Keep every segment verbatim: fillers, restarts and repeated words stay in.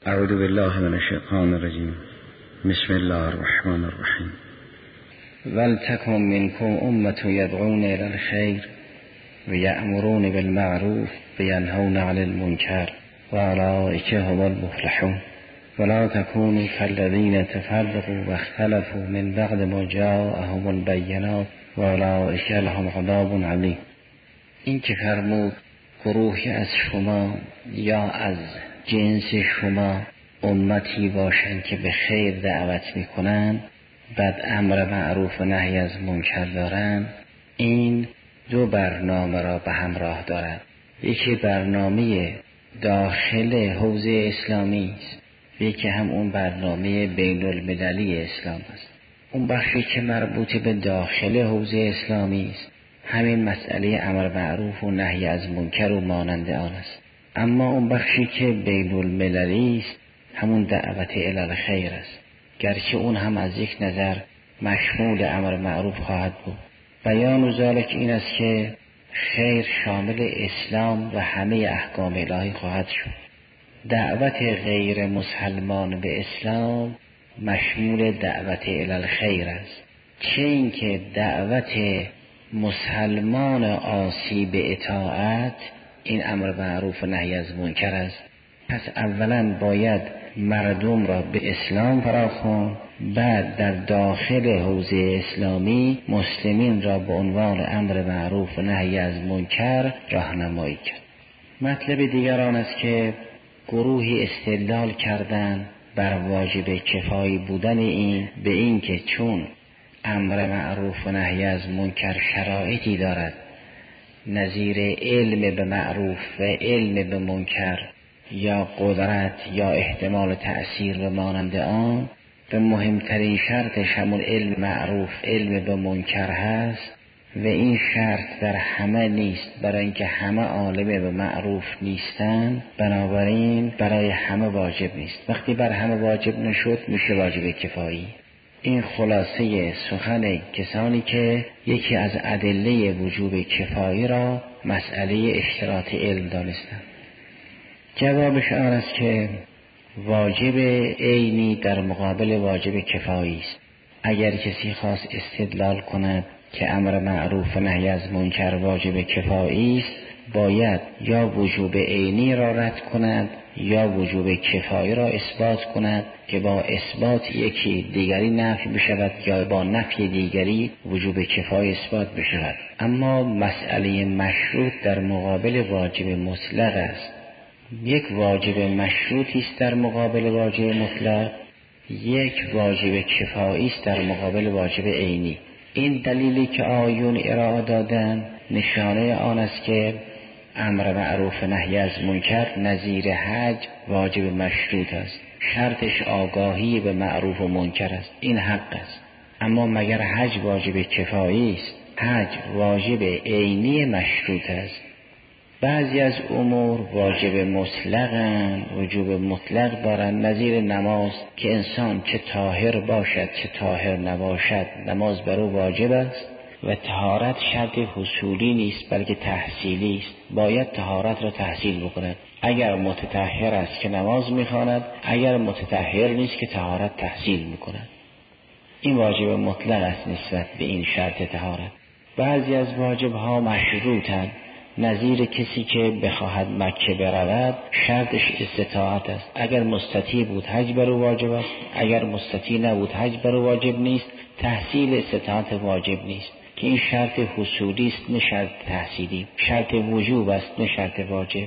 اعوذ بالله من الشیطان الرجیم. بسم الله الرحمن الرحیم. ولتکن منکم امة یدعون الی الخیر و یأمرون بالمعروف و ینهون عن المنکر و اولئک هم المفلحون. ولا تكونوا كالذين تفرقوا واختلفوا من بعد ما جاءهم البينات و اولئک لهم عذاب علیم. این که فرمود گروهی از شما یا از جنس شما امتی باشند که به خیر دعوت میکنند، بعد امر معروف و نهی از منکر دارند، این دو برنامه را به همراه دارد. یکی برنامه داخل حوزه اسلامی است، یکی هم اون برنامه بین المللی اسلام است. اون بخشی که مربوط به داخل حوزه اسلامی است همین مسئله امر معروف و نهی از منکر و مانند آن است. اما اون بخشی که بین المللی است همون دعوت الی الخیر است، گرچه اون هم از یک نظر مشمول امر معروف خواهد بود. بیان ذلک این است که خیر شامل اسلام و همه احکام الهی خواهد شد. دعوت غیر مسلمان به اسلام مشمول دعوت الی الخیر است، چه اینکه دعوت مسلمان عاصی به اطاعت این امر معروف و نهی از منکر است. پس اولا باید مردم را به اسلام فراخواند، بعد در داخل حوزه اسلامی مسلمین را به عنوان امر معروف و نهی از منکر راهنمایی کرد. مطلب دیگر آن است که گروهی استدلال کردند بر واجب کفایی بودن این به این که چون امر معروف و نهی از منکر شرایطی دارد نظیر علم به معروف و علم به منکر یا قدرت یا احتمال تأثیر و مانند آن، به مهمترین شرطش همون علم معروف علم به منکر هست و این شرط در همه نیست، برای اینکه همه عالم به معروف نیستند، بنابراین برای همه واجب نیست. وقتی بر همه واجب نشد میشه واجب کفایی. این خلاصه سخن کسانی که یکی از ادله وجوب کفایی را مسئله اشتراط علم دانستند. جوابش آن است که واجب عینی در مقابل واجب کفایی است. اگر کسی خواست استدلال کند که امر معروف و نهی از منکر واجب کفایی است، باید یا وجوب عینی را رد کند یا وجوب کفایی را اثبات کند که با اثبات یکی دیگری نفی بشود یا با نفی دیگری وجوب کفایی اثبات بشود. اما مسئله مشروط در مقابل واجب مطلق است. یک واجب مشروطی است در مقابل واجب مطلق، یک واجب کفایی است در مقابل واجب عینی. این دلیلی که آیون ارائه دادن نشانه آن است که امر معروف نهی از منکر نظیر حج واجب مشروط است. شرطش آگاهی به معروف و منکر است، این حق است. اما مگر حج واجب کفایی است؟ حج واجب عینی مشروط است. بعضی از امور واجب مطلقن، وجوب مطلق دارن، نظیر نماز که انسان چه طاهر باشد چه طاهر نباشد نماز بر او واجب است و طهارت شرط حصولی نیست بلکه تحصیلی است. باید طهارت را تحصیل بکند. اگر متطهر است که نماز میخواند، اگر متطهر نیست که طهارت تحصیل میکند. این واجب مطلق است نسبت به این شرط طهارت. بعضی از واجب ها مشروطند، نظیر کسی که بخواهد مکه برود شرطش استطاعت است. اگر مستطیع بود حج بر او واجب است، اگر مستطیع نبود حج بر او واجب نیست. تحصیل استطاعت واجب نیست که این شرط حصولی است نه شرط تحصیلی. شرط وجوب است نه شرط واجب.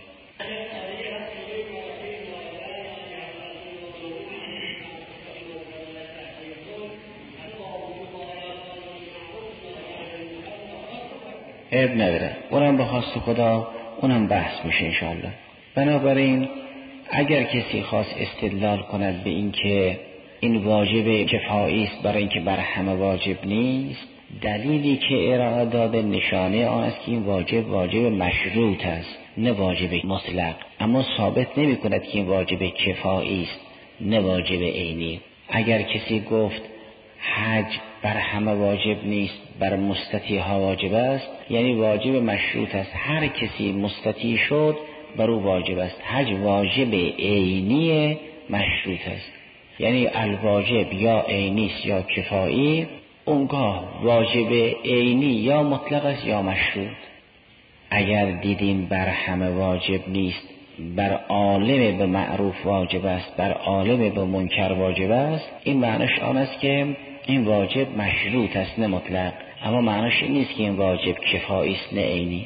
عیب نداره، اونم به خواست خدا اونم بحث میشه انشاءالله. بنابراین اگر کسی خواست استدلال کند به این که این واجب کفایی است برای اینکه بر همه واجب نیست، دلیلی که ارائه داده نشانه آن است که این واجب واجب مشروط است نه واجب مطلق. اما ثابت نمی کند که این واجب کفایی است نه واجب عینی. اگر کسی گفت حج بر همه واجب نیست، بر مستطیع ها واجب است، یعنی واجب مشروط است. هر کسی مستطیع شد بر او واجب است. حج واجب عینی مشروط است. یعنی الواجب یا عینی است یا کفایی. اونگاه واجب عینی یا مطلق است یا مشروط. اگر دیدیم بر همه واجب نیست، بر عالم به معروف واجب است، بر عالم به منکر واجب است، این معنیش آن است که این واجب مشروط است نه مطلق. اما معنیش این نیست که این واجب کفایی است نه عینی.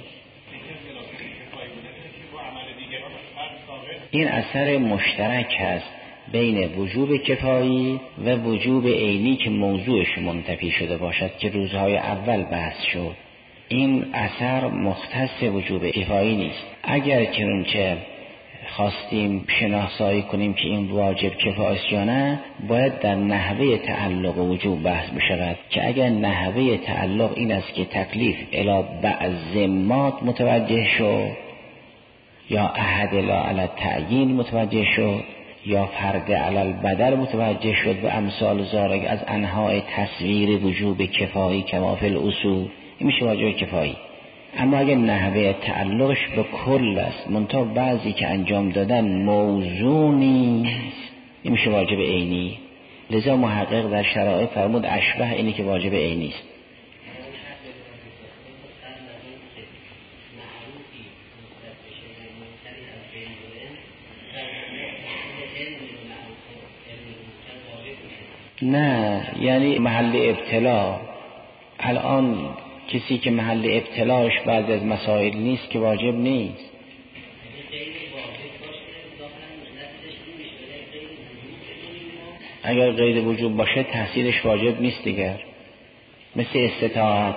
این اثر مشترک است بین وجوب کفایی و وجوب عینی که موضوعش منتفی شده باشد که روزهای اول بحث شد. این اثر مختص وجوب کفایی نیست. اگر چنانچه خواستیم شناسایی کنیم که این واجب کفایی است یا نه، باید در نحوه تعلق وجوب بحث بشود که اگر نحوه تعلق این است که تکلیف الی بعض مات متوجه شد، یا احد لا علی تعیین متوجه شد، یا فرد علی البدل متوجه شد و امثال ذالک از انواع تصویر وجوب کفایی کما فی الاصول، این میشه واجب کفایی. اما اگر نحوه تعلقش به کل است منتها بعضی که انجام دادن موضوع نیست، این میشه واجب عینی. لذا محقق در شرائع فرمود اشبه اینی که واجب عینی است. نه، یعنی محل ابتلا. الان کسی که محل ابتلاش بعد از مسائل نیست که واجب نیست. اگر غیر وجوب باشه تحصیلش واجب نیست دیگر، مثل استطاعت.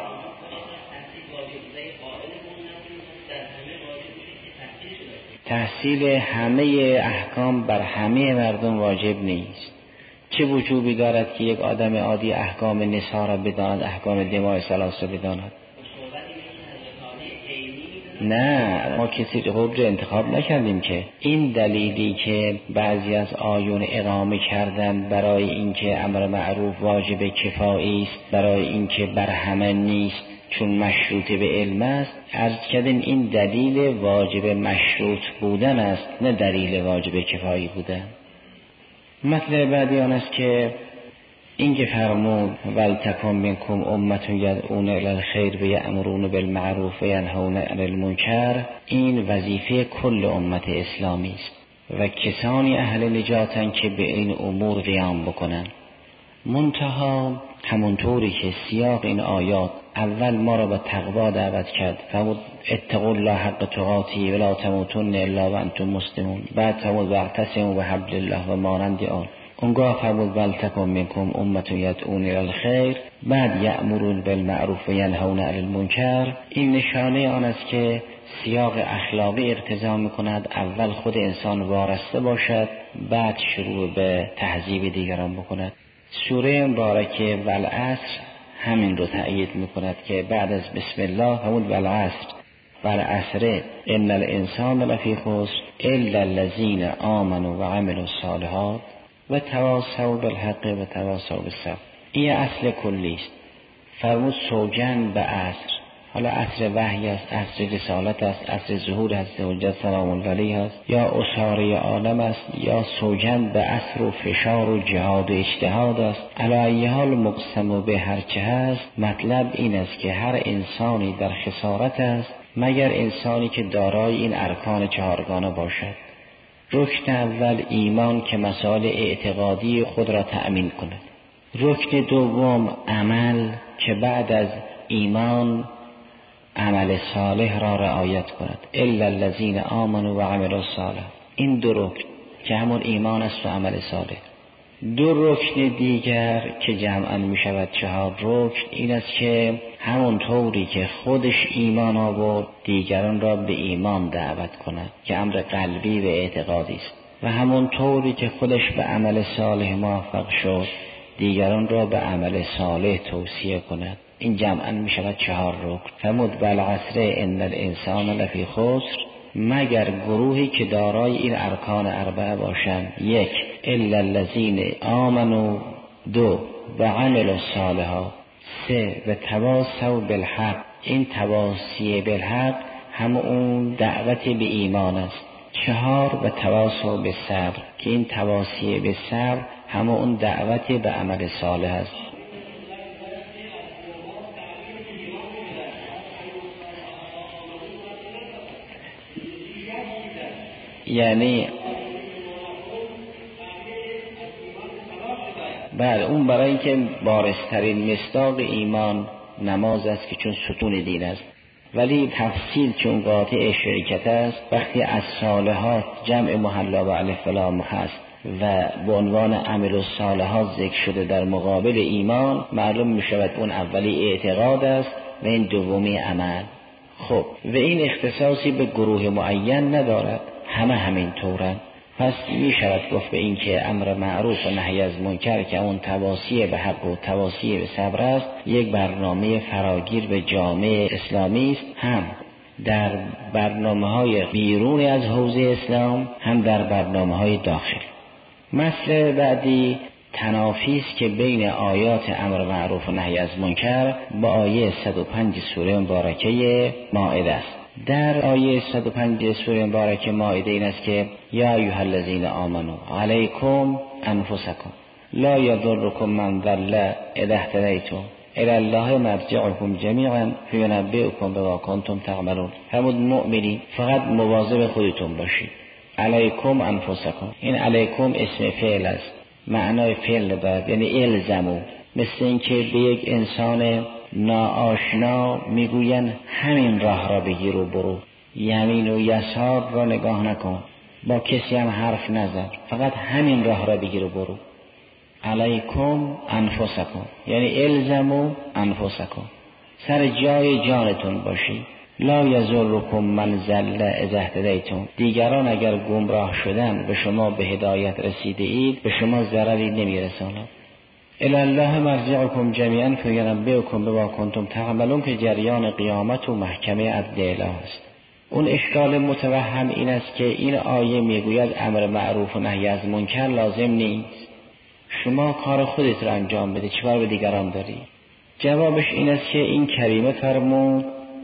تحصیل همه احکام بر همه مردم واجب نیست. چه وجوبی دارد که یک آدم عادی احکام نساء را بداند، احکام دماء ثلاث را بداند؟ نه، ما کسی خود رو انتخاب نکردیم که. این دلیلی که بعضی از آیون اقامه کردن برای اینکه امر معروف واجب کفایی است، برای اینکه بر همه نیست چون مشروط به علم است، عرض کردیم این دلیل واجب مشروط بودن است نه دلیل واجب کفایی بودن. مطلب بعدی آن است که این که فرمود ولتکن منکم امة یدعون الی الخیر و یأمرون بالمعروف و ینهون عن المنکر، این وظیفه کل امت اسلامی است و کسانی اهل نجاتن که به این امور قیام بکنن. منتها همونطوری که سیاق این آیات اول ما را به تقوا دعوت کرد، فرمود اتقوا الله حق تقاته ولا تموتن الا وانتم مسلمون، بعد فرمود واعتصموا بحبل الله و مانند آن. اونگاه فرمود ولتکن منکم امة یدعون الی الخیر، بعد یأمرون بالمعروف و ینهون عن المنکر. این نشانه آن است که سیاق اخلاقی اقتضا می‌کند اول خود انسان وارسته باشد، بعد شروع به تهذیب دیگران بکند. سوره مبارکه والعصر همین رو تأیید می‌کند که بعد از بسم الله فرمود والعصر والعصر ان الانسان لفی خسر الا الذین آمنوا و عملوا الصالحات و تواصوا بالحق و تواصوا بالصبر. این اصل کلی است. فرمود سوگند به عصر. حالا عصر وحی است، عصر رسالت است، عصر ظهور است، حجت سلام علیه است، یا اساره عالم است، یا سوگند به عصر و فشار و جهاد و اجتهاد است. علی حال مقسم به هر چه هست، مطلب این است که هر انسانی در خسارت است مگر انسانی که دارای این ارکان چهارگانه باشد. رکن اول ایمان که مسائل اعتقادی خود را تأمین کند. رکن دوم عمل که بعد از ایمان عمل صالح را رعایت کند. الا الذین آمنوا و عملوا الصالحات. این دو رکن که همون ایمان است و عمل صالح. دو رکن دیگر که جمعاً می شود چهار رکن، این است که همون طوری که خودش ایمان آورد دیگران را به ایمان دعوت کند که امر قلبی و اعتقادی است، و همون طوری که خودش به عمل صالح موفق شد دیگران را به عمل صالح توصیه کند. این جمعاً می شود چهار رکن. فرمود والعصر ان الانسان لفی خسر، مگر گروهی که دارای این ارکان اربعه باشند. یک الا الذین آمنوا، دو و عملوا الصالحات، سه و تواصوا بالحق. این تواصی بالحق هم اون دعوت به ایمان است چهار و تواصوا بالصبر، که این تواصی به صبر همه اون دعوت به عمل صالح است. یعنی بله، اون برای اینکه بارزترین مصداق ایمان نماز است که چون ستون دین است، ولی تفصیل چون قاطع شرکت است، وقتی از صالحات جمع محلا و الف و لام هست و به عنوان عمل الصالحات ذکر شده در مقابل ایمان، معلوم می شود اون اولی اعتقاد است و این دومی عمل. خب و این اختصاصی به گروه معین ندارد، همه همین طورند. پس می شود گفت به این که امر معروف و نهی از منکر که اون تواصی به حق و تواصی به صبر است، یک برنامه فراگیر به جامعه اسلامی است، هم در برنامه‌های بیرون از حوزه اسلام، هم در برنامه‌های داخل. مسئله بعدی تنافی است که بین آیات امر معروف و نهی از منکر با آیه صد و پنج سوره مبارکه مائده است. در آیه صد و پنج سوره مبارکه مائده این است که یا ایها الذین آمنوا علیکم انفسکم لا یضرکم من ضل اذا اهتدیتم الی الله مرجعکم جمیعا فینبئکم بما کنتم تعملون. فرمود مؤمنین فقط مواظب خودتون باشید. علیکم انفسکم، این علیکم اسم فعل است، معنای فعل دارد، یعنی الزمو. مثل اینکه به یک انسان ناآشنا میگوین همین راه را بگیر و برو، یمین و یسار را نگاه نکن، با کسی هم حرف نزن، فقط همین راه را بگیر و برو. علیکم انفسکم یعنی الزموا انفسکم، سر جای جانتون باشید. لا یضرکم من ضل اذا اهتدیتم، دیگران اگر گمراه شدن به شما به هدایت رسیده اید به شما ضرری نمیرساند. الی الله مرجعکم جمیعا فینبئکم بما کنتم تعملون، که جریان قیامت و محکمه عدل اله است. اون اشکال متوهم این است که این آیه میگوید امر معروف و نهی از منکر لازم نیست، شما کار خودت را انجام بده، چه کار به دیگران داری؟ جوابش این است که این کریمه فرمود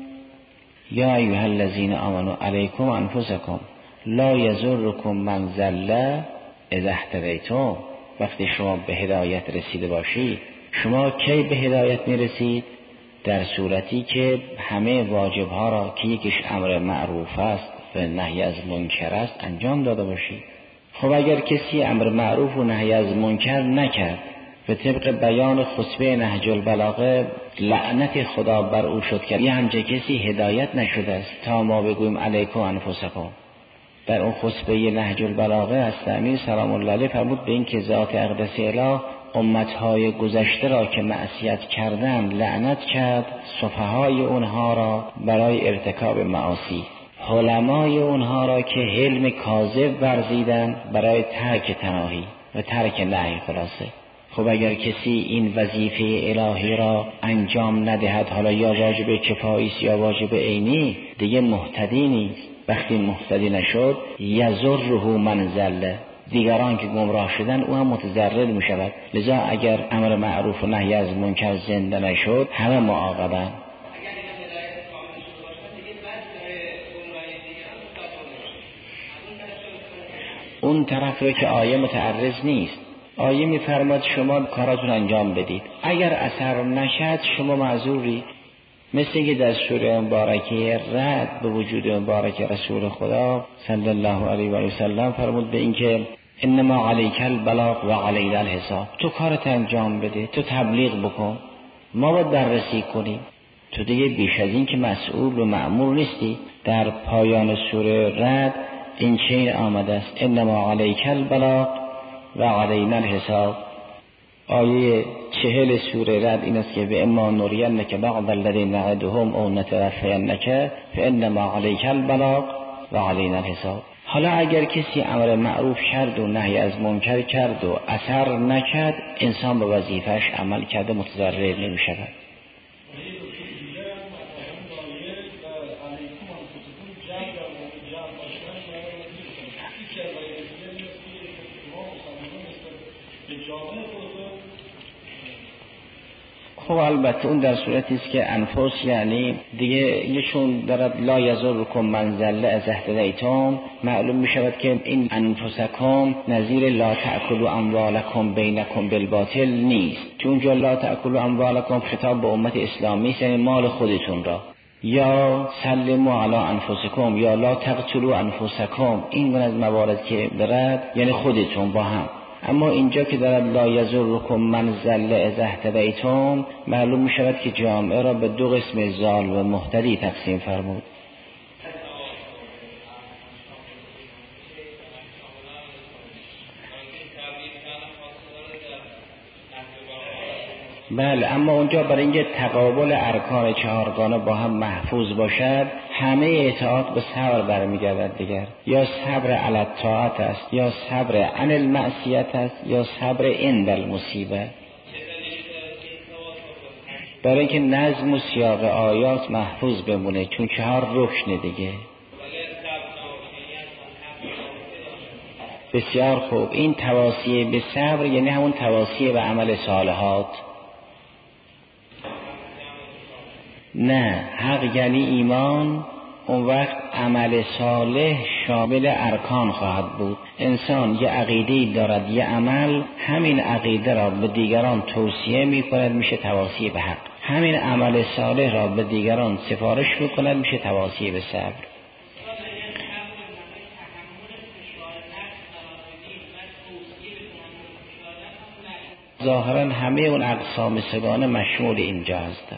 یا ایها الذین آمنوا علیکم انفسکم لا یضرکم من ضل اذا اهتدیتم. وقتی شما به هدایت رسیده باشید، شما کی به هدایت میرسید؟ در صورتی که همه واجبها را که یکیش امر معروف است و نهی از منکر است انجام داده باشید. خب اگر کسی امر معروف و نهی از منکر نکرد، به طبق بیان خطبه نهج البلاغه لعنت خدا بر او شد که یه همچه کسی هدایت نشده است تا ما بگویم علیکم انفسکم. در اون خطبه نهج البلاغه از امیر سلام الله علیه فرمود به این که ذات اقدس اله امتهای گذشته را که معصیت کردن لعنت کرد، سفهای اونها را برای ارتکاب معاصی، علمای اونها را که حلم کاذب ورزیدن برای ترک تناهی و ترک نهی. خلاصه خب اگر کسی این وظیفه الهی را انجام ندهد، حالا یا واجب کفایی است یا واجب عینی، دیگه مهتدی نیست. وقتی مهتدی نشد یضره من ضل، دیگران که گمراه شدن او هم متضرر می شود. لذا اگر امر معروف و نهی از منکر زنده نشد همه معاقبن. اون طرف رو که آیه متعرض نیست، آیه می‌فرماید شما کاراتون انجام بدید، اگر اثر نشد شما معذوری. مثل اینکه در سوره مبارکه رعد به وجود مبارک رسول خدا صلی الله علیه و سلم فرمود به اینکه انما علیک البلاغ و علینا الحساب، تو کارت انجام بده، تو تبلیغ بکن، ما باید بررسی کنیم، تو دیگه بیش از این که مسئول و مأمور نیستی. در پایان سوره رعد این چنین آمده است انما علیک البلاغ و علینا الحساب. آیه چهل سوره رعد این است که به اما نرینک بعض الذی نعدهم او نتوفینک فانما علیک البلاغ و علینا الحساب. حالا اگر کسی امر معروف کرد و نهی از منکر کرد و اثر نکرد، انسان به وظیفه‌اش عمل کرده، متضرر نمی‌شود. خب البته اون در صورتی است که انفس یعنی دیگه یشون دارد لا یضرکم من ضل اذا اهتدیتم، معلوم می شود که این انفسکم نظیر لا تأکلوا اموالکم بینکم بالباطل نیست، چون اونجا لا تأکلوا اموالکم خطاب به امت اسلامی است، یعنی مال خودتون را، یا سلموا علی انفسکم یا لا تقتلوا انفسکم، این گونه از موارد که دارد یعنی خودتون با هم. اما اینجا که دارد لا یضرکم من ضل اذا اهتدیتم، معلوم می شود که جامعه را به دو قسم ضال و مهتدی تقسیم فرمود. بله، اما اونجا برای اینکه تقابل ارکان چهارگانه با هم محفوظ باشد، همه اطاعات به صبر برمیگردد دیگر، یا صبر علی الطاعت است، یا صبر عن المعصیت است، یا صبر عند المصیبه. برای اینکه نظم و سیاق آیات محفوظ بمونه، چون چهار رکن دیگه. بسیار خوب، این تواصی به صبر یعنی همون تواصی به عمل صالحات. نه، حق یعنی ایمان، اون وقت عمل صالح شامل ارکان خواهد بود. انسان یه عقیده‌ای دارد، یه عمل، همین عقیده را به دیگران توصیه می کند، میشه تواصی به حق. همین عمل صالح را به دیگران سفارش می کند، میشه تواصی به صبر. ظاهرا همه اون اقسام سگانه مشمول اینجا هستند.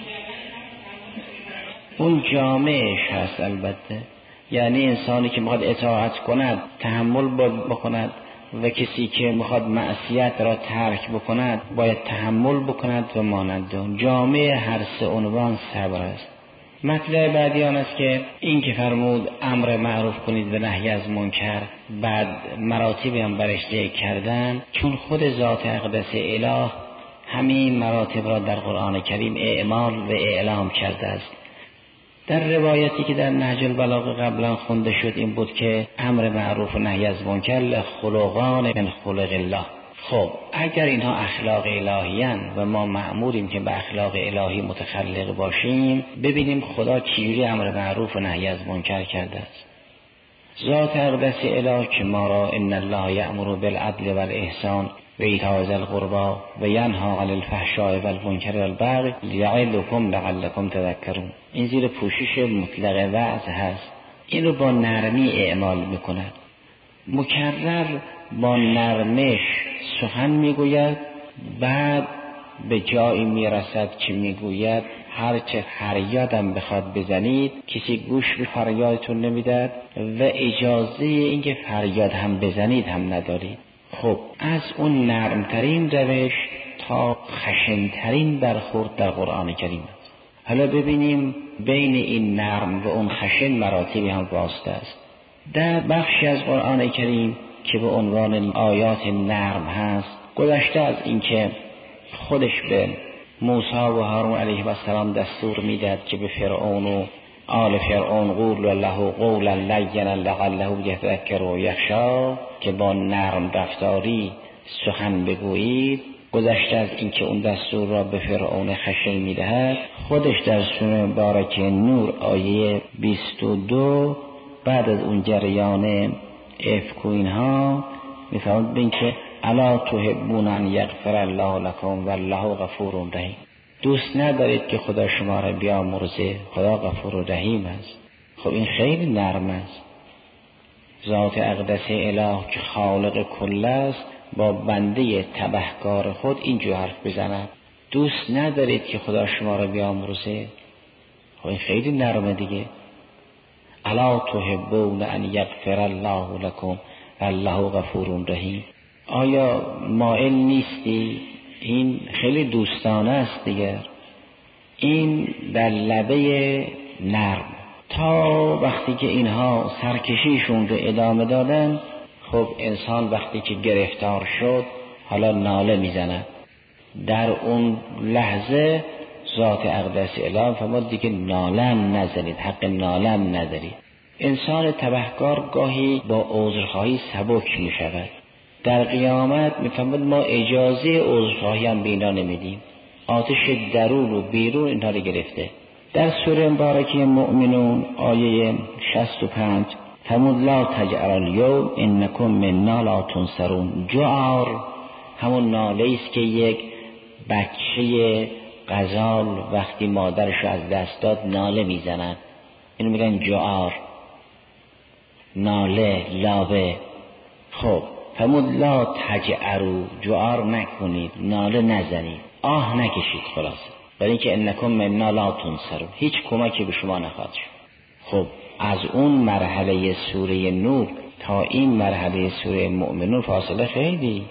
اون جامعش هست البته، یعنی انسانی که میخواد اطاعت کند تحمل بکند و کسی که میخواد معصیت را ترک بکند باید تحمل بکند و مانند اون. جامعه هر سه عنوان صبر است. مطلب بعدی آن است که این که فرمود امر معروف کنید و نهی از منکر، بعد مراتبی هم برش ذکر کردن، چون خود ذات اقدس اله همین مراتب را در قرآن کریم اعمال و اعلام کرده است. در روایتی که در نهج البلاغه قبلا خونده شد این بود که امر معروف و نهی از منکر خلقان من خلق الله. خب اگر اینها اخلاق الهیان و ما مأموریم که به اخلاق الهی متخلق باشیم، ببینیم خدا چجوری امر معروف و نهی از منکر کرده است. ذات اقدس اله که ما را ان الله یأمر بالعدل والاحسان و ایتاء ذی القربی و ینهی عن الفحشاء والمنکر والبغی یعظکم لعلکم تذکرون، این زیر پوشش مطلق وعظ هست. این رو با نرمی اعمال میکند، مکرر با نرمش سخن میگوید، بعد به جایی میرسد که میگوید هرچه فریادم بخواد بزنید کسی گوش به فریادتون نمیداد و اجازه اینکه فریاد هم بزنید هم ندارید. خب از اون نرمترین روش تا خشنترین برخورد در قرآن کریم است. حالا ببینیم بین این نرم و اون خشن مراتبی هم واسطه است. در بخشی از قرآن کریم که به عنوان آیات نرم هست، گذشته از اینکه خودش به موسی و هارون علیه السلام دستور میداد که به فرعون و آل فرعون قولوا له قولا لینا لعله یتذکر و یخشی، که با نرم رفتاری سخن بگویید. گذشته از اینکه اون دستور را به فرعون خشن میدهد، خودش در سوره مبارکه نور آیه بیست و دو بعد از اون جریان افک و اینها میفرماید بین که الا تحبون ان یغفر الله لکم والله غفور رحیم، دوست ندارید که خدا شما را بیامرزه، خدا غفور و رحیم است. خب این خیلی نرم است. ذات اقدس اله که خالق کل است با بنده تبهکار خود اینجور حرف بزند، دوست ندارید که خدا شما را بیامرزه. خب این خیلی نرمه دیگه. الا تحبون ان یغفر الله لکم والله غفور رحیم، آیا مائل نیستی؟ این خیلی دوستانه است دیگر. این در لبه نرم تا وقتی که اینها سرکشیشون رو ادامه دادن، خب انسان وقتی که گرفتار شد حالا ناله میزنه. در اون لحظه ذات اقدس اله فرمود دیگه نالم نزنید، حق نالم ندارید. انسان تبهکار گاهی با عذرخواهی سبک می شود. در قیامت می فرمود ما اجازه عذرخواهی هم به اینا نمیدیم. آتش درون و بیرون اینها رو گرفته. در سوره مبارکه مؤمنون آیه شصت و پنج فرمود لا تجعلوا الیوم انکم منا لا تنصرون. جعار همون ناله است که یک بچه غزال وقتی مادرش از دست داد ناله میزنند، اینو میگن جعار، ناله، لابه. خب فرمود لا تجعروا، جعار نکنید، ناله نزنید، آه نکشید، خلاصه برای اینکه انکم منا لا تنصرون، هیچ کمکی به شما نخواهد شد. خب از اون مرحله سوره نور تا این مرحله سوره مؤمنون فاصله خیلی.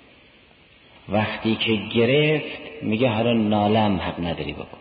وقتی که گرفت میگه حالا نالم حق نداری بکن.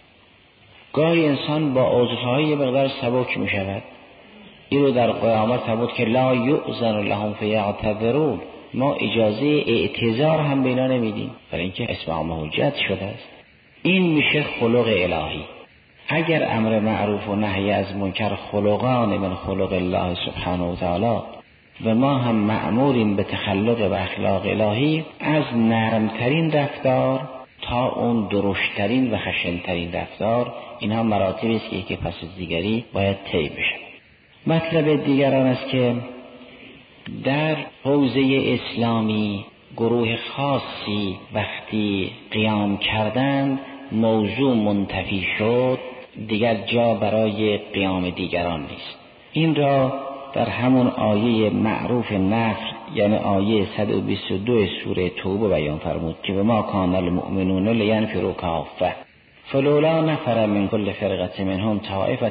گاهی انسان با عذرهای یه مقدار سبک میشود. این رو در قیامت ثبت که لا یؤذن لهم فیعتذرون، ما اجازه اعتذار هم به اینا نمیدیم برای اینکه اسم عامه حجت شده است. این میشه خلق الهی. اگر امر معروف و نهی از منکر خلقان من خلق الله سبحانه و تعالی و ما هم مأموریم به تخلق و اخلاق الهی، از نرمترین رفتار تا اون درشترین و خشنترین رفتار، اینها مراتبی است که یکی پس از دیگری باید طی بشه. مطلب دیگر آن است که در حوزه اسلامی گروه خاصی وقتی قیام کردند موضوع منتفی شد، دیگر جا برای قیام دیگران نیست. این را در همون آیه معروف نفر یعنی آیه صد و بیست و دو سوره توبه بیان فرمود که به ما کان المؤمنون لینفروا کافه فلولا نفر من کل فرقه منهم طائفه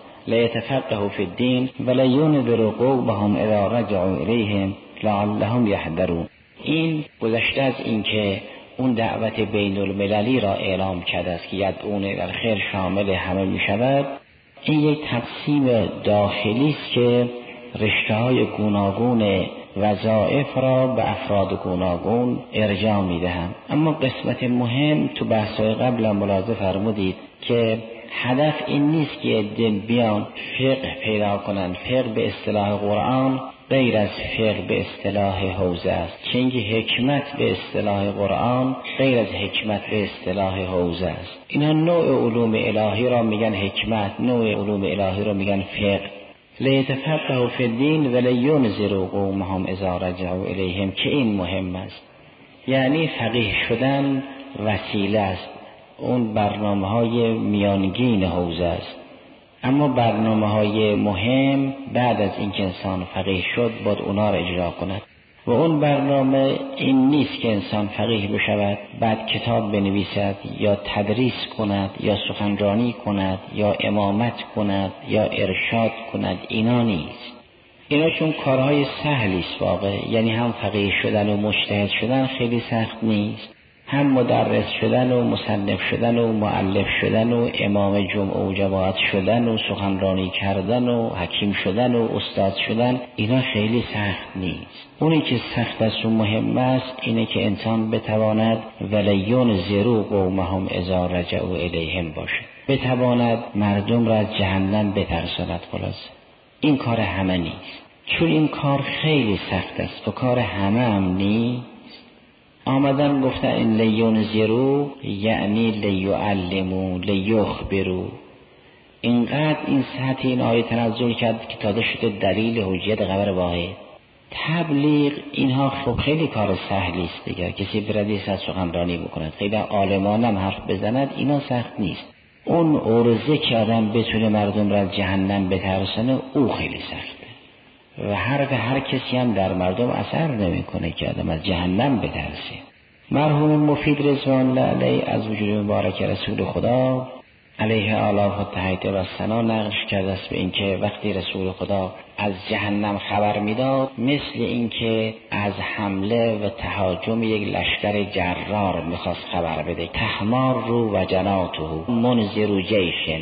لیتفقهوا فی الدین ولینذروا قومهم اذا رجعوا الیهم لعلهم یحذرون. این گذشته از این که اون دعوت بین المللی را اعلام کرده است که یدعون الی الخیر شامل همه می شود. این یک تقسیم داخلی است که رشته‌های گوناگون وظایف را به افراد گوناگون ارجاع می‌دهند. اما قسمت مهم تو بحث‌های قبل ملاحظه فرمودید که هدف این نیست که دین بیان فقه پیدا کنند. فقه به اصطلاح قرآن غیر از فقه به اصطلاح حوزه است، چنگی حکمت به اصطلاح قرآن غیر از حکمت به اصطلاح حوزه است. اینا نوع علوم الهی را میگن حکمت، نوع علوم الهی را میگن فقه. لیتفقهوا فی الدین ولینذروا قومهم اذا رجعوا الیهم، که این مهم است. یعنی فقیه شدن وسیله است، اون برنامه های میانگین حوزه است. اما برنامه های مهم بعد از اینکه انسان فقیه شد باید اونا را اجرا کند و اون برنامه این نیست که انسان فقیه بشود بعد کتاب بنویسد یا تدریس کند یا سخنرانی کند یا امامت کند یا ارشاد کند. اینا نیست. اینا چون کارهای سهلی است واقع، یعنی هم فقیه شدن و مجتهد شدن خیلی سخت نیست، هم مدرس شدن و مصنف شدن و مؤلف شدن و امام جمعه و جماعت شدن و سخنرانی کردن و حکیم شدن و استاد شدن، اینا خیلی سخت نیست. اونی که سخت است و مهم است اینه که انسان بتواند ولینذروا قومهم اذا رجعوا الیهم باشه، بتواند مردم را از جهنم بترساند. خلاص این کار همه نیست، چون این کار خیلی سخت است و کار همه هم نیست. آمدن گفتن این لینذروا یعنی لیعلموا لیخبروا. اینقدر این سطح این آیه تنزل کرد که تازه شده دلیل حجیت خبر واحد. تبلیغ اینها خب خیلی کار سهلی است دیگه، کسی بردی از سخنرانی بکند، خیلی عالمان هم حرف بزند، اینا سخت نیست. اون عرضه که آدم بتونه مردم را از جهنم بترسانه او خیلی سخته و حرف هر کسی هم در مردم اثر نمیکنه که آدم از جهنم بترسه. مرحوم مفید رضوان الله علیه از وجود مبارک رسول خدا علیه آلاف و تحییت و ثنا نقش کرده است به اینکه وقتی رسول خدا از جهنم خبر میداد مثل اینکه از حمله و تهاجم یک لشکر جرار میخواست خبر بده. تحمار رو و جناته منذر جیش.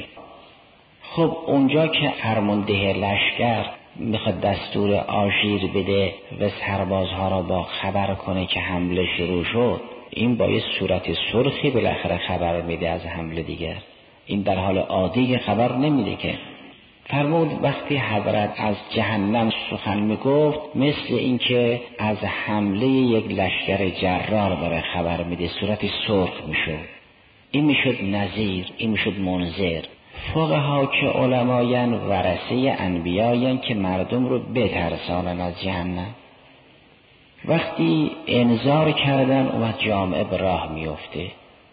خب اونجا که فرمانده لشکر میخواد دستور آژیر بده و سربازها را با خبر کنه که حمله شروع شد، این با یه صورت سرخی بالاخره خبر میده از حمله دیگر. این در حال عادی خبر نمیده که. فرمود وقتی حضرت از جهنم سخن میگفت مثل اینکه از حمله یک لشکر جرار داره خبر میده، صورت سرخ میشه. این میشد نذیر، این میشد منذر. فقها که علماین ورثه انبیاین که مردم رو بترسانن از جهنم. وقتی انذار کردن اومد جامعه به راه میفته،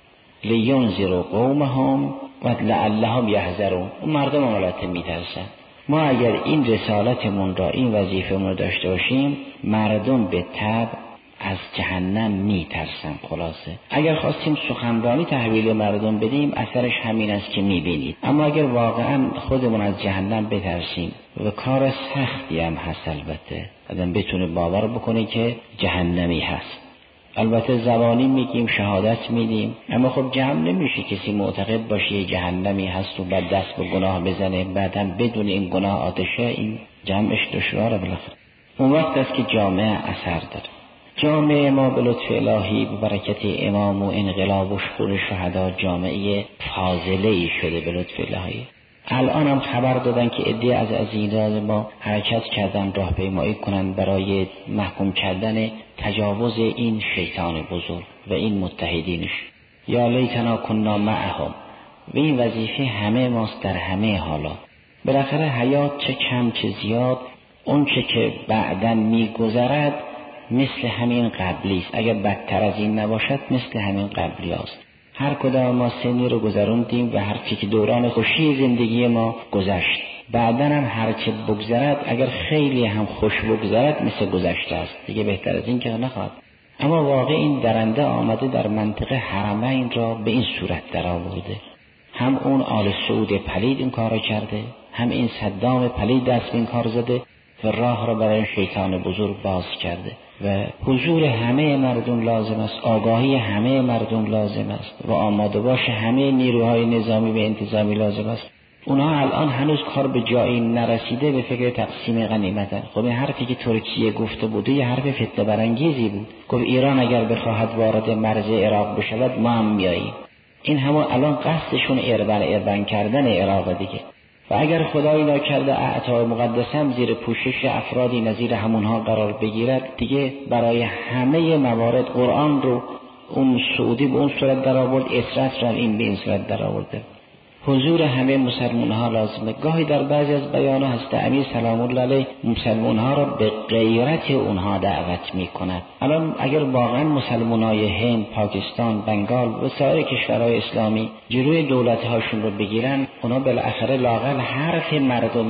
لینذروا قومهم و لعلهم یحذرون. اون مردم البته میترسن. ما اگر این رسالتمون را، این وظیفمون رو داشته باشیم، مردم به طبع از جهنم میترسن. خلاصه اگر خواستیم سخنرانی تحویل مردم بدیم، اثرش همین است که میبینید. اما اگر واقعا خودمون از جهنم بترسیم، و کار سختی هم هست البته، آدم بتونه باور بکنه که جهنمی هست. البته زبانی میگیم، شهادت میدیم، اما خب جمع نمیشه کسی معتقد باشه جهنمی هست و بعد دست به گناه بزنه، بعدم بدون این گناه آتشه. این جمعش دشواره بالاخره. اون وقت است که جامعه اثر داره. جامعه ما به لطف الهی، به برکت امام و انقلاب و شکور شهدا، جامعه فاضله‌ای شده به لطف الهی. الان هم خبر دادن که عده از عزیزان ما حرکت کردن راهپیمایی کنن برای محکوم کردن تجاوز این شیطان بزرگ و این متحدینش. یا لیتنا کنا معهم. و این وظیفه همه ماست در همه حالات. بالاخره حیات چه کم چه زیاد، اون چه که بعداً میگذرد مثل همین قبلی است. اگر بدتر از این نباشد مثل همین قبلی است. هر کدام ما سنی رو گذروندیم و هر چی که دوران خوشی زندگی ما گذشت، بعداً هم هر چه بگذرد، اگر خیلی هم خوش بگذرد، مثل گذشته است دیگه، بهتر از این که نخواهد. اما واقع این درنده آمده در منطقه حرمین را به این صورت در آورده. هم اون آل سعود پلید این کارو کرده، هم این صدام پلید دست این کار زده و راه را برای شیطان بزرگ باز کرده. و حضور همه مردم لازم است، آگاهی همه مردم لازم است و آماده باش همه نیروهای نظامی و انتظامی لازم است. اونها الان هنوز کار به جایی نرسیده، به فکر تقسیم غنیمتن. خب این حرفی که ترکیه گفته بوده یه حرف فتنه برانگیزی بود. گفت ایران اگر بخواهد وارد مرز عراق بشود ما هم میاییم. این همون الان قصدشون اربن اربن کردن عراق دیگه. و اگر خدایی ناکرده اعطای مقدس هم زیر پوشش افرادی نظیر همونها قرار بگیرد، دیگه برای همه موارد قرآن رو اون سعودی به اون صورت در آورد، اسرت را این به این صورت در آورده. حضور همه مسلمان ها لازمه. گاهی در بعضی از بیان هست امیر سلام الله علیه مسلمان ها را به غیرت اونها دعوت می کند. الان اگر واقعا مسلمان های هند، پاکستان، بنگال و سایر کشورهای اسلامی جلوی دولت هاشون رو بگیرن، اونا بالاخره لااقل حرف مردم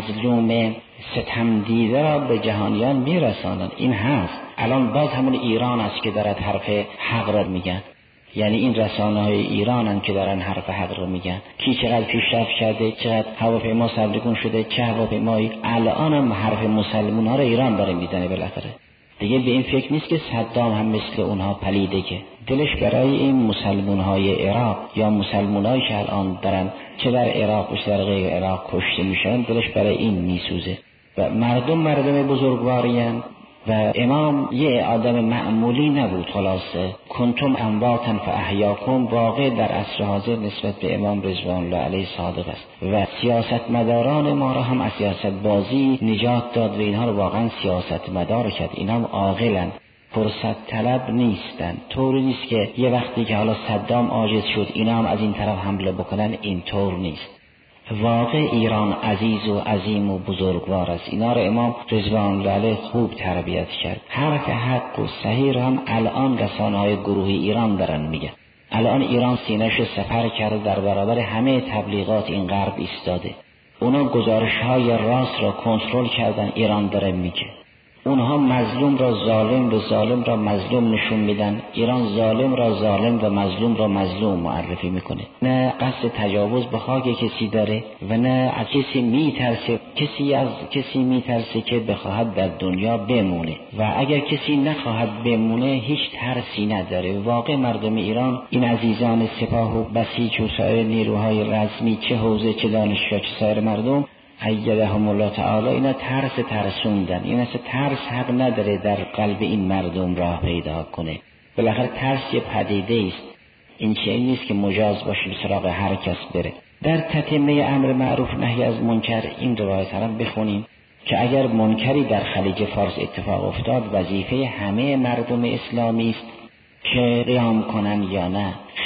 مظلوم ستم دیده را به جهانیان می رسانن. این هست. الان باز همون ایران است که دارد حرف حق را میگن. یعنی این رسانه های ایران هم که دارن حرف حق رو میگن. کی چقدر پیشرفت کرده، چقدر هواپیما سرنگون شده، چه هواپیمایی. الان هم حرف مسلمان ها رو ایران داره میزنه. بالاخره دیگه به این فکر نیست که صدام هم مثل اونها پلیده، که دلش برای این مسلمان های عراق یا مسلمان هایی که الان دارن چه در عراق و چه در غیر عراق کشته میشن، دلش برای این میسوزه. و مردم مردم بزرگوارین و امام یه آدم معمولی نبود. خلاصه کنتم امواتن فاحیاکم واقع در عصر حاضر نسبت به امام رضوان الله علیه صادق است. و سیاست مداران ما را هم از سیاست بازی نجات داد و اینها رو واقعا سیاست مدار کرد. اینا هم عاقلن، فرصت طلب نیستن. طوری نیست که یه وقتی که حالا صدام عاجز شد اینا هم از این طرف حمله بکنن، این طور نیست. واقع ایران عزیز و عظیم و بزرگوار است. اینا رو امام رضوان الله علیه خوب تربیت کرد. حرف حق و صحیح هم الان رسانه‌های گروهی ایران دارن میگن. الان ایران سینه‌شو سپر کرده، در برابر همه تبلیغات این غرب ایستاده. اونا گزارش‌های راست را کنترل کردن، ایران داره میگه. اونها مظلوم را ظالم و ظالم را مظلوم نشون میدن، ایران ظالم را ظالم و مظلوم را مظلوم معرفی میکنه. نه قصد تجاوز به خاک کسی داره و نه از کسی میترسه. کسی از کسی میترسه که بخواهد در دنیا بمونه و اگر کسی نخواهد بمونه هیچ ترسی نداره. واقع مردم ایران، این عزیزان سپاه و بسیج و سایر نیروهای رسمی، چه حوزه چه دانشگاه چه سایر مردم ایدهم الله تعالی، اینا ترس ترسوندن. این اصلا ترس حق نداره در قلب این مردم راه پیدا کنه. بالاخره ترس یه پدیده است. این چیزی نیست که مجاز باشه به سراغ هر کس بره. در تتمه امر معروف نهی از منکر این روایت را بخونیم که اگر منکری در خلیج فارس اتفاق افتاد، وظیفه همه مردم اسلامی است که قیام کنن یا نه.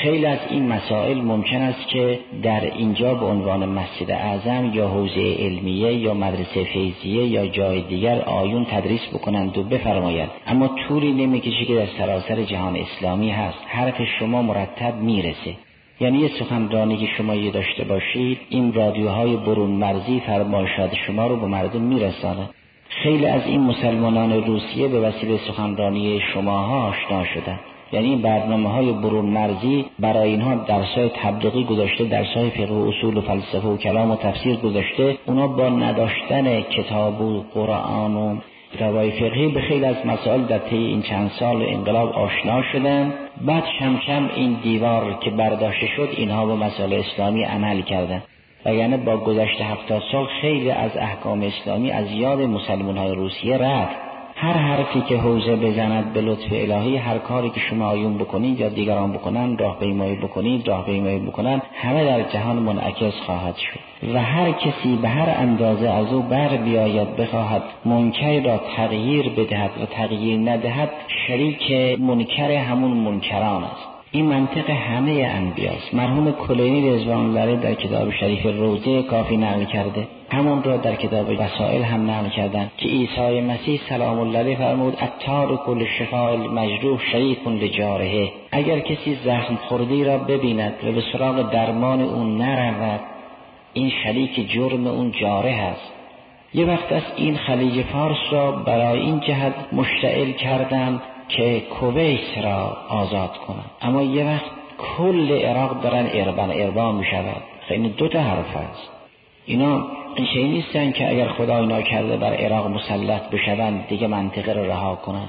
خیلی از این مسائل ممکن است که در اینجا به عنوان مسجد اعظم یا حوزه علمیه یا مدرسه فیضیه یا جای دیگر آیون تدریس بکنند و بفرمایند، اما طوری نمیکشه که در سراسر جهان اسلامی هست. حرف شما مرتب میرسه. یعنی یه سخنرانی که شما یه داشته باشید، این رادیوهای برون مرزی فرمایشات شما رو به مردم میرسانه. خیلی از این مسلمانان روسیه به وسیله سخنرانی شماها آشنا شدن. یعنی این برنامه‌های برون مرزی برای اینها درس‌های تبلیغی گذاشته، درس‌های فقه و اصول و فلسفه و کلام و تفسیر گذاشته. اونا با نداشتن کتاب و قرآن و روای فقهی به خیلی از مسائل در طی این چند سال انقلاب آشنا شدن. بعد شم شم این دیوار که برداشته شد، اینها به مسائل اسلامی عمل کردن. و یعنی با گذشت هفتاد سال خیلی از احکام اسلامی از یاد مسلمان‌های روسیه رفت. هر حرفی که حوزه بزند به لطف الهی، هر کاری که شما آیون بکنید یا دیگران بکنن، راهپیمایی بکنید، راهپیمایی بکنن، همه در جهان منعکس خواهد شد. و هر کسی به هر اندازه از او بر بیاید بخواهد منکر را تغییر بدهد و تغییر ندهد، شریک منکر همون منکران است. این منطق همه انبیاست. مرحوم کلینی رضوان الله علیه در کتاب شریف روضه کافی نقل کرده، همون را در کتاب وسائل هم نقل کردن که عیسی مسیح سلام الله علیه فرمود التارک للشفاء المجروح شریک لجارحه. اگر کسی زخم خوردی را ببیند و به سراغ درمان اون نرود، این شریک جرم اون جارح است. یه وقت از این خلیج فارس را برای این جهت مشتعل کردن که کویت را آزاد کنند، اما یه وقت کل عراق دارن اربان اربان می شود. خیلی دو تا حرف هست. اینا این شئی نیستن که اگر خدا اینا کرده بر عراق مسلط بشوند دیگه منطقه را رها کنند.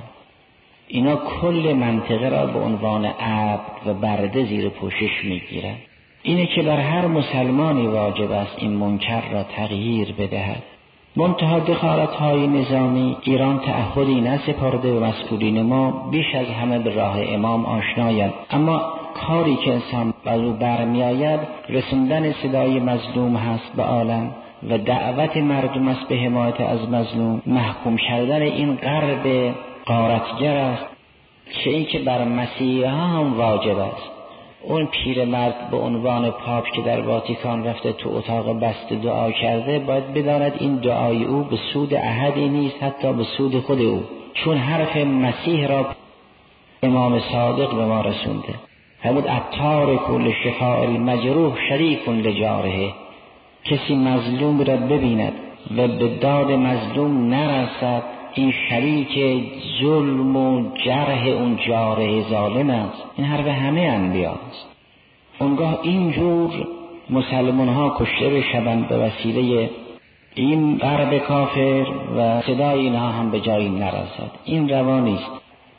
اینا کل منطقه را به عنوان عبد و برده زیر پوشش می گیرند. اینه که بر هر مسلمانی واجب است این منکر را تغییر بدهد. منتها دخالت‌های نظامی ایران تعهدی نسپارده و مسئولین ما بیش از همه به راه امام آشنایند، اما کاری که انسان از او برمی آید رسوندن صدای مظلوم هست به عالم و دعوت مردم است به حمایت از مظلوم. محکوم کردن این غرب غارتگر است که این که بر مسیحا هم واجب است. اون پیرمرد به عنوان پاپ که در واتیکان رفته تو اتاق بسته دعا کرده، باید بداند این دعای او به سود احدی نیست، حتی به سود خود او، چون حرف مسیح را امام صادق به ما رسونده. همون التارک للشفاء المجروح شریک لجارحه. کسی مظلوم را ببیند و به داد مظلوم نرسد، این شریک ظلم و جرح اون جارح ظالم است. این حرف همه انبیاست. اونگاه اینجور مسلمان ها کشته بشوند به وسیله این غرب کافر و صدای اینها هم به جایی نرسد، این روا نیست.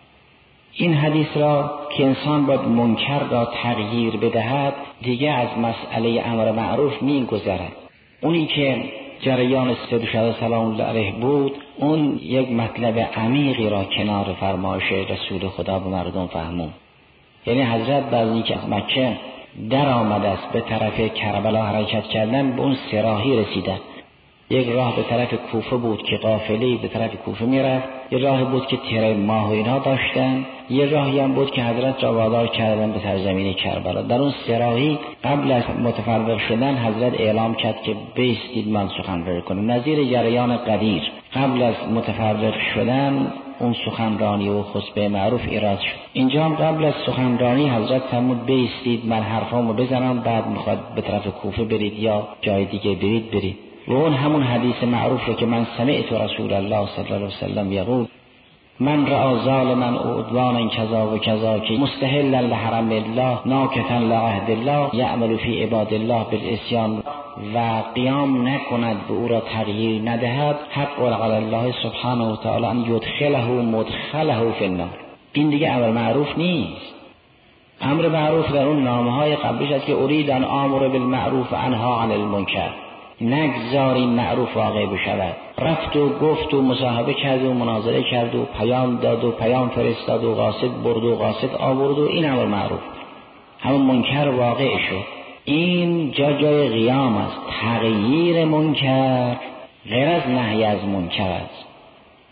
این حدیث را که انسان باید منکر را تغییر بدهد دیگه از مسئله امر معروف می گذرد. اونی که جریان سید سلام الله علیه بود، اون یک مطلب عمیقی را کنار فرمایش رسول خدا به مردم فهمون. یعنی حضرت بعضی که از مکه در آمد است به طرف کربلا حرکت کردن، به اون سراحی رسیدن. یک راه به طرف کوفه بود که قافله‌ای به طرف کوفه میرفت، یک راه بود که تیره ماه و اینا داشتن، یک راهی هم بود که حضرت را وادار کردن به سرزمین کربلا. در اون سراحی قبل از متفرق شدن حضرت اعلام کرد که بایستید من سخنرانی کنم، نظیر جریان قدیر. قبل از متفرق شدن اون سخنرانی و خطبه معروف ایراد شد. اینجا هم قبل از سخنرانی حضرت فرمود بایستید من حرفامو بزنم، بعد میخواد به طرف کوفه برید یا جای دیگه برید برید. و اون همون حدیث معروف رو که من سمعت رسول الله صلی الله علیه وسلم یقول من رأى ظالما او عدوانا کذا و کذا که مستحلا لحرم الله ناکثا لعهد الله یعمل فی عباد الله بالعصیان و قیام نکند به او را تغییر ندهد، حق علی الله سبحانه و تعالی ان یدخله مدخله فی النار. این دیگه امر معروف نیست. امر معروف در اون نامه‌های قبلیش است که ارید ان آمر بالمعروف و انها عن المنکر، نگذاری معروف واقع بشود. رفت و گفت و مصاحبه کرد و مناظره کرد و پیام داد و پیام فرستاد و قاصد برد و قاصد آورد و این امر معروف. همون منکر واقع شد. این جا جای قیام است. تغییر منکر غیر از نهی از منکر است.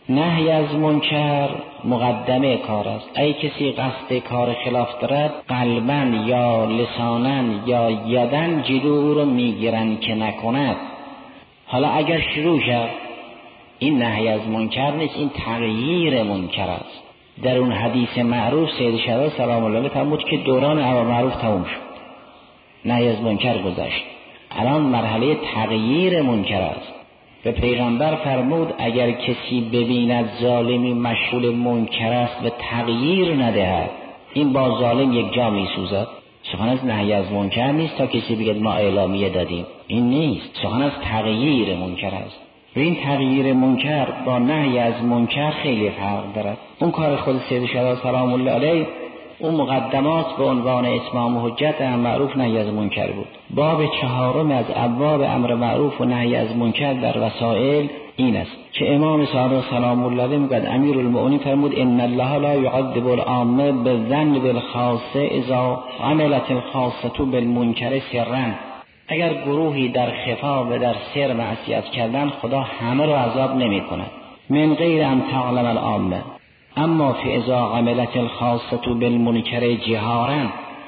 نهی از منکر مقدمه کار است. ای کسی قصد کار خلاف دارد، قلباً یا لساناً یا یداً جلو او رو میگیرن که نکند. حالا اگر شروع شد، این نهی از منکر نیست، این تغییر منکر است. در اون حدیث معروف سید شهدا سلام الله علیه فرمود که دوران امر معروف تموم شد، نهی از منکر گذشت، الان مرحله تغییر منکر است. به پیغمبر فرمود اگر کسی ببیند ظالمی مشغول منکر است و تغییر ندهد، این با ظالم یک جا می سوزد. سخن از نهی از منکر نیست تا کسی بگه ما اعلامیه دادیم، این نیست. سخن از تغییر منکر است. و این تغییر منکر با نهی از منکر خیلی فرق دارد. اون کار خود سید شهدا سلام الله علیه، اون مقدمات به عنوان اتمام حجت امر معروف نهی از منکر بود. باب چهارم از ابواب امر معروف و نهی از منکر در وسائل این است که امام صادق سلام الله علیه میگوید امیرالمؤمنین فرمود ان الله لا يعذب العامه بالذنب الخاصه اذا عملت الخاصه بالمنکر سرا. اگر گروهی در خفا و در سر معصیت کردن، خدا همه رو عذاب نمی کند من غیر ان تعلم العامه، اما فی اذا عملت الخاصه بالمنکر جهارا،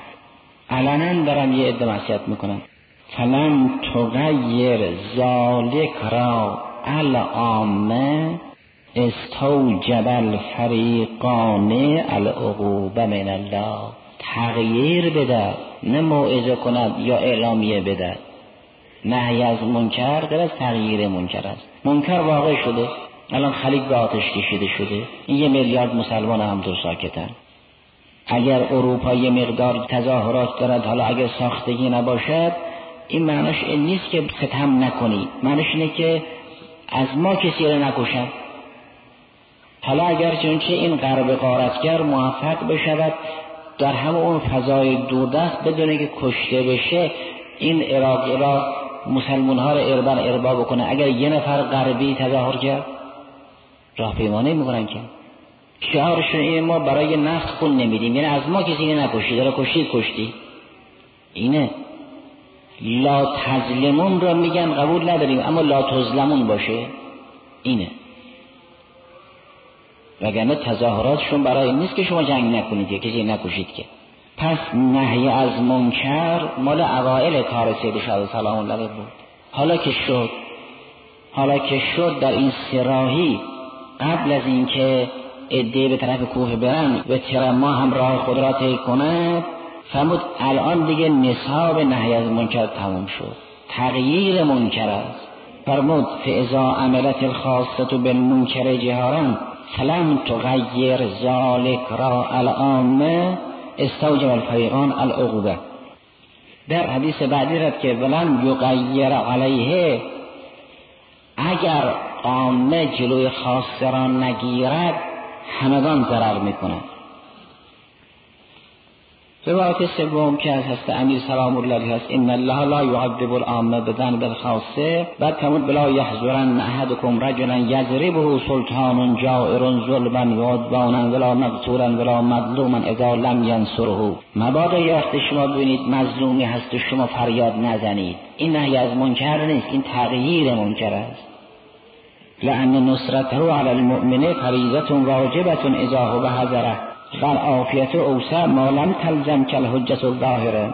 علنا دارن یه عده معصیت میکنن، فلم تغیر ذالک را العامه استوجب الفریقان العقوبه من الله. تغییر بده، نه موعظه کند یا اعلامیه بده. نهی از منکر در از تغییر منکر است. منکر واقع شده، الان خلیج به آتش کشیده شده، این یه میلیارد مسلمان هم دور ساکتن. اگر اروپا یه مقدار تظاهرات دارد، حالا اگر ساختگی نباشد، این معنیش این نیست که ستم نکنی، معنیش اینه که از ما کسی رو نکشن. حالا اگر چنانچه این غرب غارتگر موفق بشود در همه اون فضای دوردست بدونه که کشته بشه، این عراقی را مسلمان ها را اربن اربا بکنه، اگر یه نفر غربی تظاهر کرد راه پیمانه میکنن که شعارشون اینه ما برای نفت خون نمیدیم، یعنی از ما کسی نکشی، داره کشتی کشتی. اینه لا تظلمون را میگن قبول نداریم، اما لا تظلمون باشه، اینه. وگرنه تظاهراتشون برای این نیست که شما جنگ نکنید یا کسی نکشید که. پس نهی از منکر مال اوائل کار سید شهدا سلام الله علیه بود. حالا که شد حالا که شد در این سراحی، قبل از اینکه عده به طرف کوه برن و ترما هم راه خود را طی کند، فرمود الان دیگه نصاب نهی از منکر تموم شد، تغییر منکر است. فرمود فاذا عملت الخاصه بالمنکر جهارا فلم تغیر ذالک را العامه استوجب الفریقان العقوبه. در حدیث بعدی رد که ولم یغیر علیه، اگر عامه جلوی خاصه را نگیرد همگان ضرر میکنند. روایت سوم که از هست امیر سلام الله علیه هست ان الله لا يعذب العامه بذنب الخاصه، بعد فرمود بلا يحذرن احدكم رجلا يضربه سلطان جائر ظلما وعدوانا ولا مقتولا ولا مظلوما اذا لم ينصره. مبادا یه وقت شما ببینید مظلومی هست و شما فریاد نزنید، این نهی از منکر نیست، این تغییر منکر است. لأن نصرته علی المؤمن فریضة واجبة اذا هو حذره والعافیت اوسع ما لم تلزم کالحجة الظاهره.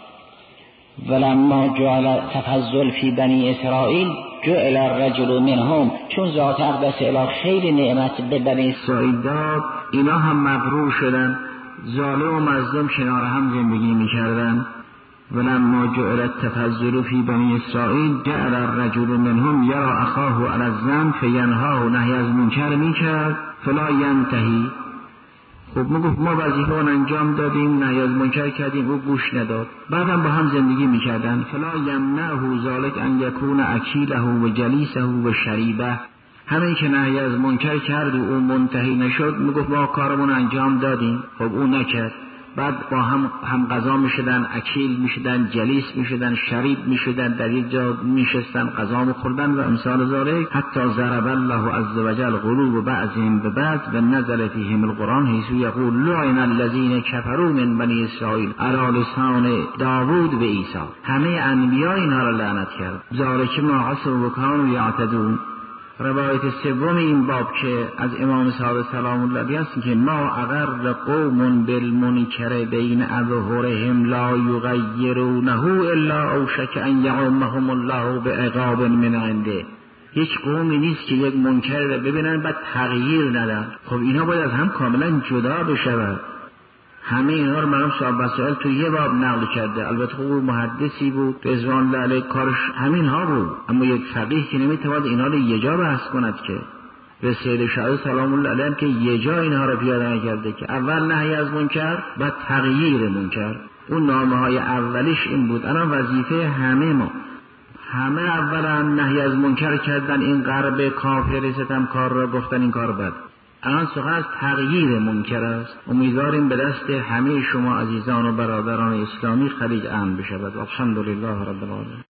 ولما جعل تفضل فی بنی اسرائیل جعل الرجل منهم، چون ذات اقدس اله خیلی نعمت به بنی اسرائیل داد، اینا هم مغرور شدن، ظالم و مظلوم کنار هم زندگی میکردن. ولما جعل التفضل فی بنی اسرائیل جعل الرجل منهم یرا اخاه علی الذنب فینهاه، نهی از منکر میکرد فلا ینتهی. خب ما گفت ما وظیفه اون انجام دادیم، نهی از منکر کردیم، او گوش نداد، بعدم با هم زندگی میکردن. فلا یمنعه ذلک ان یکون اکیله و جلیسه و شریبه، همین که نهی از منکر کرد و او منتهی نشد، میگفت ما کارمون انجام دادیم، خب او نکرد، بعد با هم هم غذا میشدن، اکیل میشدن، جلیس میشدن، شریب میشدن، در یک جا میشستن غذا میخوردن و امثال ذالک. حتی ضرب الله عز وجل قلوب بعضهم ببعض و نزل فیهم القرآن حیث یقول لعن الذین کفروا من بنی اسرائیل علی لسان داوود و عیسی. همه انبیا اینها را لعنت کرد. ذالک ما عصوا و کانوا یعتدون. روایت سوم این باب که از امام صادق سلام الله علیه است که ما اغر قوم بالمنکر بین اظهرهم لا یغیرونه الا اوشک ان یعمهم الله بعقاب من عنده. هیچ قومی نیست که یک منکر را ببینن بعد تغییر ندن. خب اینا باید از هم کاملا جدا بشود. همه اینا رو مرحوم صاحب وسائل تو یه باب نقل کرده. البته خب محدثی بود رضوان الله علیه، کارش همین ها بود، اما یک فقیه که نمیتواند اینا رو یه جا بحث کند که. به سید شاهد سلام الله علیه که یه جا اینها رو پیاده کرده که اول نهی از منکر بعد تغییر منکر. اون نامه های اولیش این بود. الان وظیفه همه ما، همه اولا نهی از منکر کردن، این غرب کافر ستمکار را گفتن این کار بد. الان سخن از تغییر منکر است. امیدواریم به دست همه شما عزیزان و برادران اسلامی خلیج امن بشود. الحمدلله رب العالمین.